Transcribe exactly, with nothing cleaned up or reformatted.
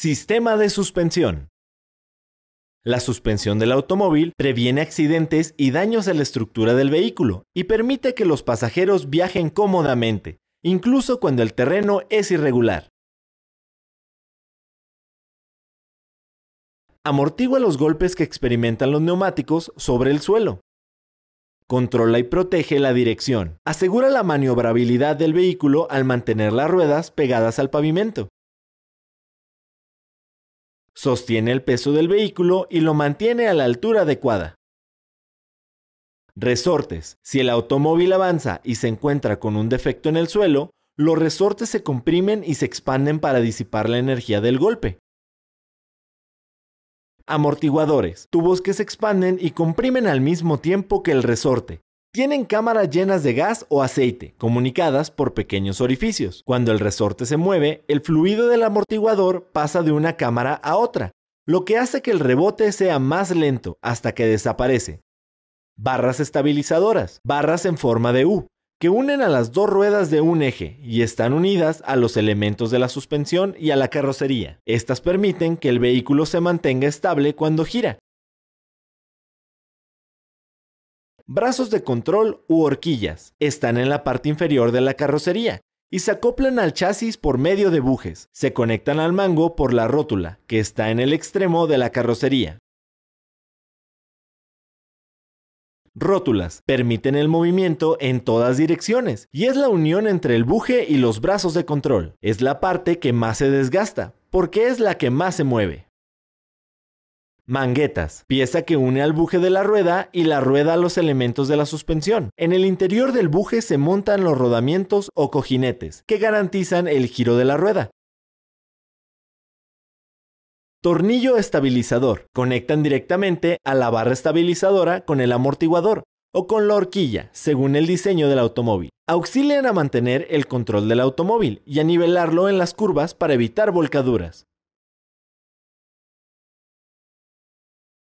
Sistema de suspensión. La suspensión del automóvil previene accidentes y daños a la estructura del vehículo y permite que los pasajeros viajen cómodamente, incluso cuando el terreno es irregular. Amortigua los golpes que experimentan los neumáticos sobre el suelo. Controla y protege la dirección. Asegura la maniobrabilidad del vehículo al mantener las ruedas pegadas al pavimento. Sostiene el peso del vehículo y lo mantiene a la altura adecuada. Resortes. Si el automóvil avanza y se encuentra con un defecto en el suelo, los resortes se comprimen y se expanden para disipar la energía del golpe. Amortiguadores. Tubos que se expanden y comprimen al mismo tiempo que el resorte. Tienen cámaras llenas de gas o aceite, comunicadas por pequeños orificios. Cuando el resorte se mueve, el fluido del amortiguador pasa de una cámara a otra, lo que hace que el rebote sea más lento hasta que desaparece. Barras estabilizadoras, barras en forma de U, que unen a las dos ruedas de un eje y están unidas a los elementos de la suspensión y a la carrocería. Estas permiten que el vehículo se mantenga estable cuando gira. Brazos de control u horquillas están en la parte inferior de la carrocería y se acoplan al chasis por medio de bujes. Se conectan al mango por la rótula, que está en el extremo de la carrocería. Rótulas permiten el movimiento en todas direcciones y es la unión entre el buje y los brazos de control. Es la parte que más se desgasta, porque es la que más se mueve. Manguetas, pieza que une al buje de la rueda y la rueda a los elementos de la suspensión. En el interior del buje se montan los rodamientos o cojinetes, que garantizan el giro de la rueda. Tornillo estabilizador. Conectan directamente a la barra estabilizadora con el amortiguador o con la horquilla, según el diseño del automóvil. Auxilian a mantener el control del automóvil y a nivelarlo en las curvas para evitar volcaduras.